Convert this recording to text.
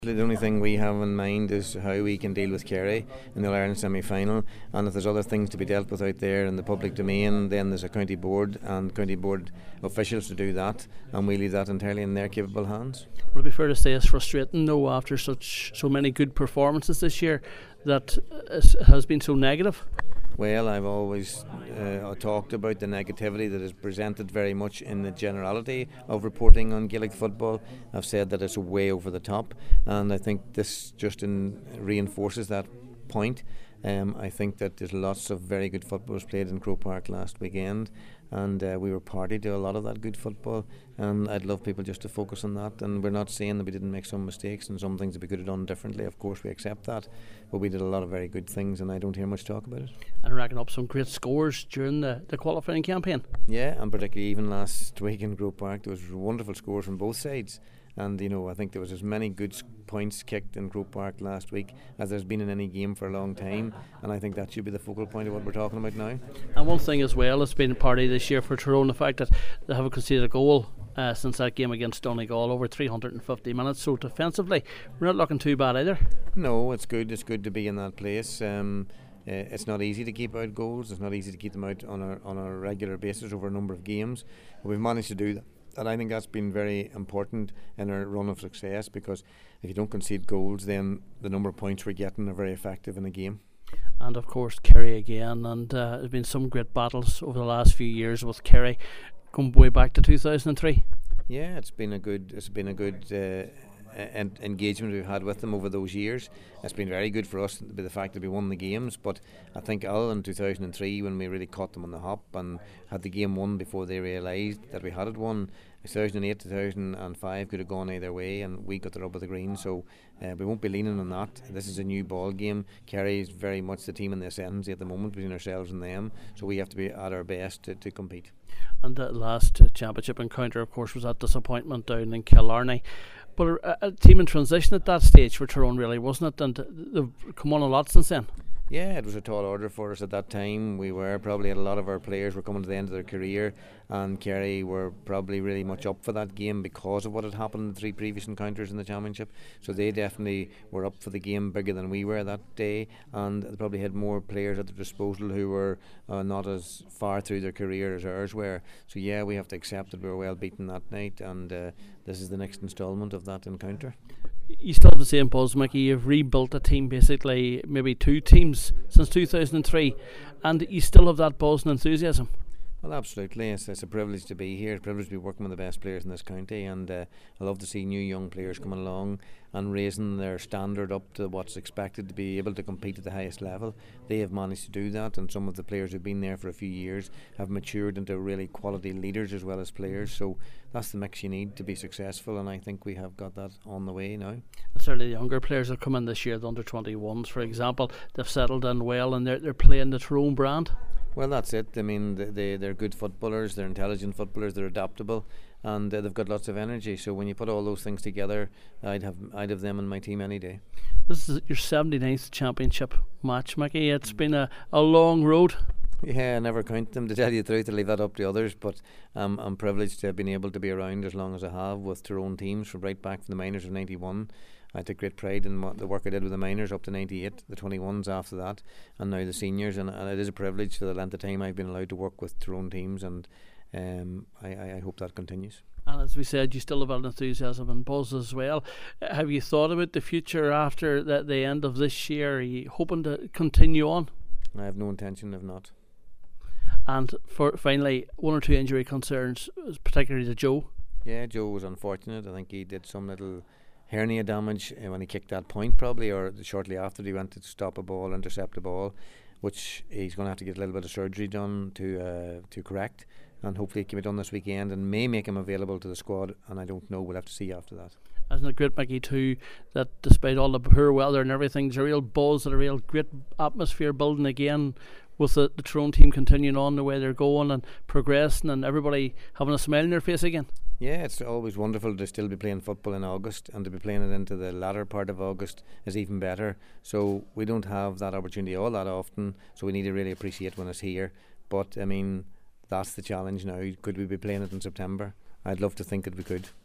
The only thing we have in mind is how we can deal with Kerry in the All-Ireland semi-final, and if there's other things to be dealt with out there in the public domain, then there's a county board and county board officials to do that, and we leave that entirely in their capable hands. Would it be fair to say it's frustrating though, after so many good performances this year, that it has been so negative? Well, I've always talked about the negativity that is presented very much in the generality of reporting on Gaelic football. I've said that it's way over the top, and I think this just reinforces that point. I think that there's lots of very good footballers played in Croke Park last weekend, and we were party to a lot of that good football, and I'd love people just to focus on that. And we're not saying that we didn't make some mistakes and some things that we could have done differently. Of course we accept that, but we did a lot of very good things, and I don't hear much talk about it. And racking up some great scores during the qualifying campaign. Yeah, and particularly even last week in Croke Park there was wonderful scores from both sides. And I think there was as many good points kicked in Croke Park last week as there's been in any game for a long time, and I think that should be the focal point of what we're talking about now. And one thing as well has been a party this year for Tyrone, the fact that they haven't conceded a goal since that game against Donegal, over 350 minutes, so defensively we're not looking too bad either. No, it's good to be in that place. It's not easy to keep out goals, it's not easy to keep them out on a regular basis over a number of games, but we've managed to do that. And I think that's been very important in our run of success, because if you don't concede goals, then the number of points we're getting are very effective in a game. And of course Kerry again, and there's been some great battles over the last few years with Kerry, going way back to 2003. Yeah, it's been a good engagement we've had with them over those years. It's been very good for us by the fact that we won the games, but I think other than 2003, when we really caught them on the hop and had the game won before they realised that we had it won, 2008, 2005 could have gone either way, and we got the rub of the green, so we won't be leaning on that. This is a new ball game. Kerry is very much the team in the ascendancy at the moment between ourselves and them, so we have to be at our best to compete. And the last championship encounter, of course, was that disappointment down in Killarney. But a team in transition at that stage for Tyrone, really, wasn't it? And they've come on a lot since then. Yeah, it was a tall order for us at that time. We were probably, a lot of our players were coming to the end of their career, and Kerry were probably really much up for that game because of what had happened in the three previous encounters in the championship. So they definitely were up for the game bigger than we were that day, and they probably had more players at their disposal who were not as far through their career as ours were. So yeah, we have to accept that we were well beaten that night, and this is the next instalment of that encounter. You still have the same buzz, Mickey. You've rebuilt a team, basically maybe two teams since 2003, and you still have that buzz and enthusiasm. Well, absolutely. It's a privilege to be here. It's a privilege to be working with the best players in this county, and I love to see new young players coming along and raising their standard up to what's expected to be able to compete at the highest level. They have managed to do that, and some of the players who've been there for a few years have matured into really quality leaders as well as players. So that's the mix you need to be successful, and I think we have got that on the way now. And certainly the younger players have come in this year, the under-21s for example, they've settled in well, and they're playing the Tyrone brand. Well, that's it. I mean, they're good footballers, they're intelligent footballers, they're adaptable, and they've got lots of energy. So when you put all those things together, I'd have them in my team any day. This is your 79th championship match, Mickey. It's been a long road. Yeah, I never count them, to tell you the truth. I leave that up to others, but I'm privileged to have been able to be around as long as I have with Tyrone teams, from right back from the minors of 91. I took great pride in the work I did with the minors up to 98, the 21s after that, and now the seniors, and it is a privilege for the length of time I've been allowed to work with Tyrone teams, and I hope that continues. And as we said, you still have an enthusiasm and buzz as well. Have you thought about the future after the end of this year? Are you hoping to continue on? I have no intention of not. And for finally, one or two injury concerns, particularly to Joe. Yeah, Joe was unfortunate. I think he did some little hernia damage when he kicked that point, probably, or shortly after he went to stop a ball, intercept a ball, which he's going to have to get a little bit of surgery done to correct, and hopefully it can be done this weekend and may make him available to the squad, and I don't know, we'll have to see after that. Isn't it great, Mickey, too, that despite all the poor weather and everything, there's a real buzz and a real great atmosphere building again, with the Tyrone team continuing on the way they're going and progressing, and everybody having a smile on their face again? Yeah, it's always wonderful to still be playing football in August, and to be playing it into the latter part of August is even better. So we don't have that opportunity all that often, so we need to really appreciate when it's here. But I mean, that's the challenge now. Could we be playing it in September? I'd love to think that we could.